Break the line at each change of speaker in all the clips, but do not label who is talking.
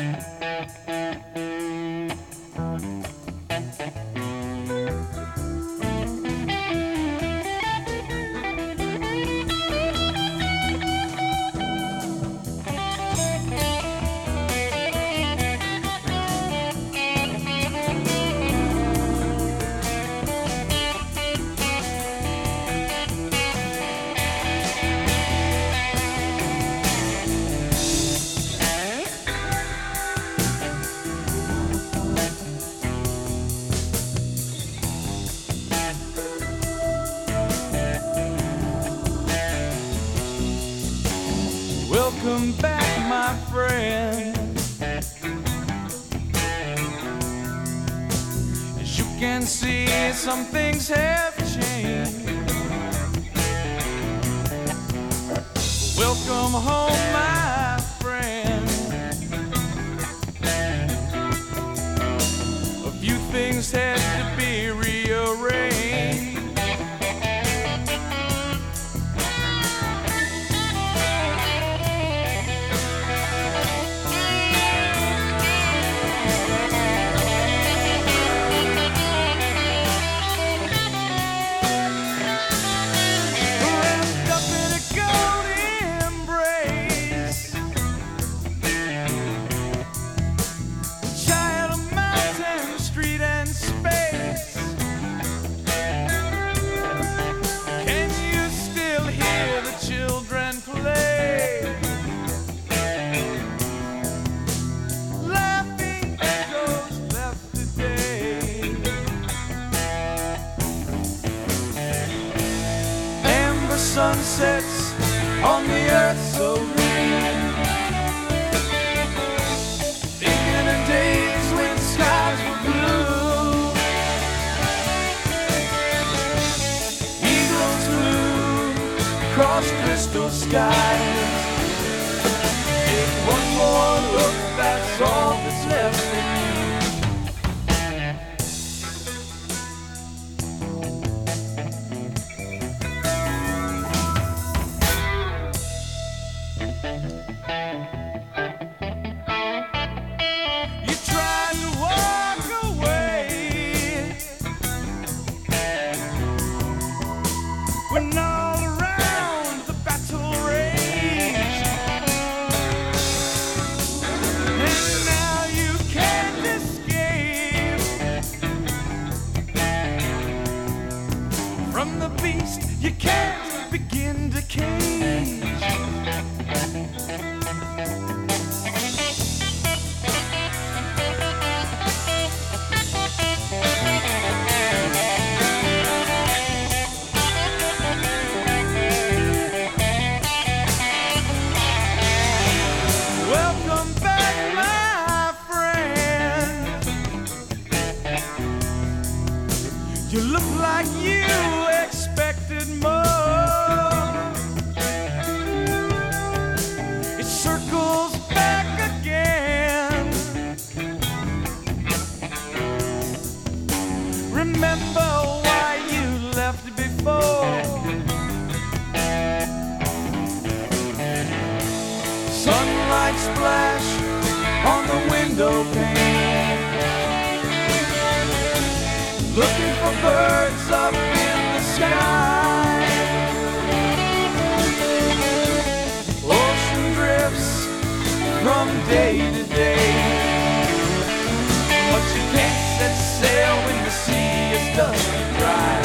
Welcome back, my friend. As you can see, some things have changed. Welcome home, my friend. A few things had to be rearranged. Sunsets on the earth so green, thinking of days when skies were blue. Eagles flew across crystal skies. Take one more look, that's all that's left of me. When all around the battle raged, and now you can't escape from the beast you can't begin to cage. You look like you expected more. It circles back again. Remember why you left before. Sunlight splash on the window pane, looking for birds up in the sky. Ocean drifts from day to day, but you can't set sail when the sea is dusty dry.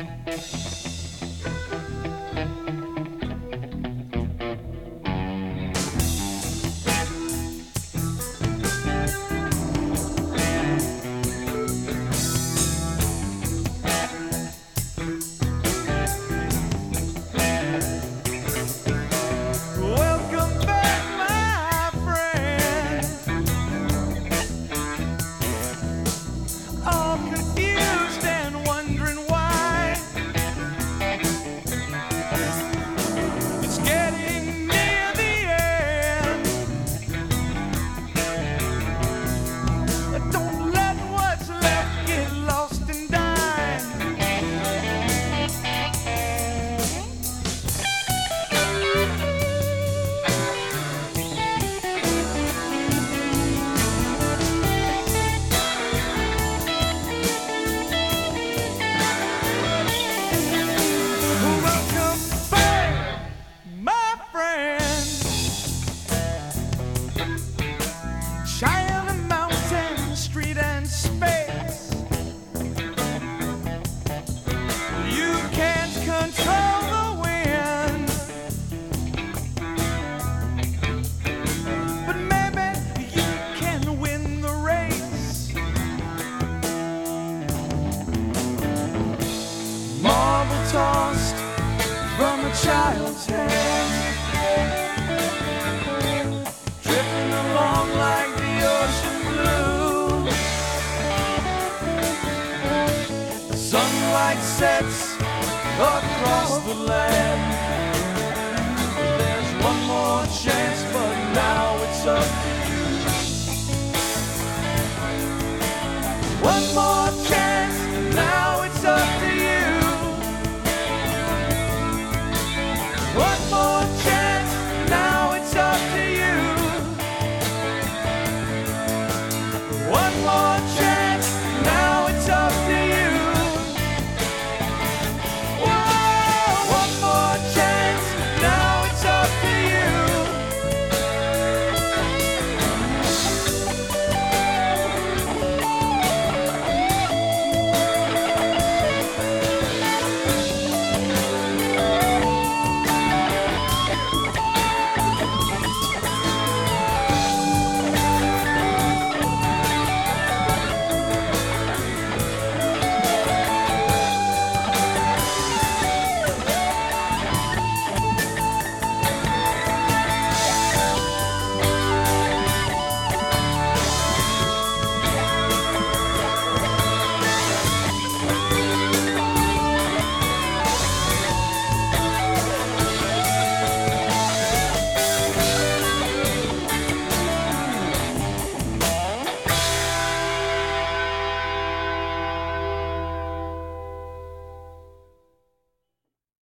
Welcome back, my friend. All confused and wondering why. It's getting near the end. Don't let what's left get lost and die. Welcome back, my friend. Child of mountain, street, and space. You can't control the wind, but maybe you can win the race. Marble tossed from a child's hand, drifting along like the ocean blue. Sunlight sets across the land. There's one more chance, but now it's up to you. One more chance, now it's up to you.